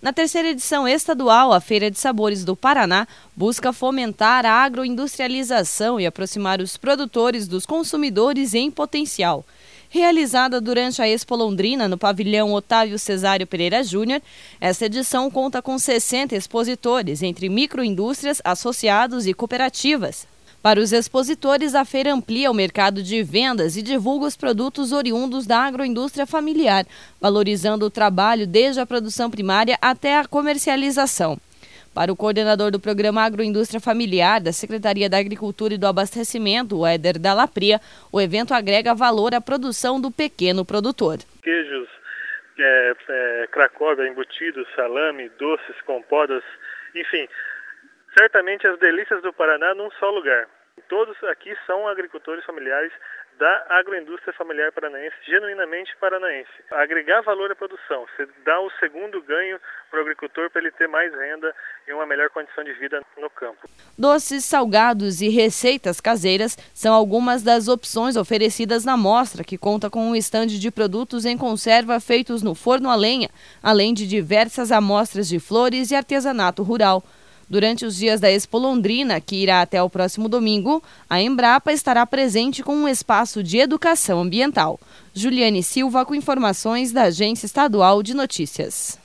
Na terceira edição estadual, a Feira de Sabores do Paraná busca fomentar a agroindustrialização e aproximar os produtores dos consumidores em potencial. Realizada durante a Expo Londrina, no pavilhão Otávio Cesário Pereira Júnior, esta edição conta com 60 expositores, entre microindústrias, associados e cooperativas. Para os expositores, a feira amplia o mercado de vendas e divulga os produtos oriundos da agroindústria familiar, valorizando o trabalho desde a produção primária até a comercialização. Para o coordenador do Programa Agroindústria Familiar da Secretaria da Agricultura e do Abastecimento, o Éder Dallapria, o evento agrega valor à produção do pequeno produtor. Queijos, cracóvia, embutidos, salame, doces, compotas, enfim, certamente as delícias do Paraná num só lugar. Todos aqui são agricultores familiares da agroindústria familiar paranaense, genuinamente paranaense. Agregar valor à produção, você dá o segundo ganho para o agricultor para ele ter mais renda e uma melhor condição de vida no campo. Doces, salgados e receitas caseiras são algumas das opções oferecidas na mostra, que conta com um estande de produtos em conserva feitos no forno a lenha, além de diversas amostras de flores e artesanato rural. Durante os dias da Expo Londrina, que irá até o próximo domingo, a Embrapa estará presente com um espaço de educação ambiental. Juliane Silva com informações da Agência Estadual de Notícias.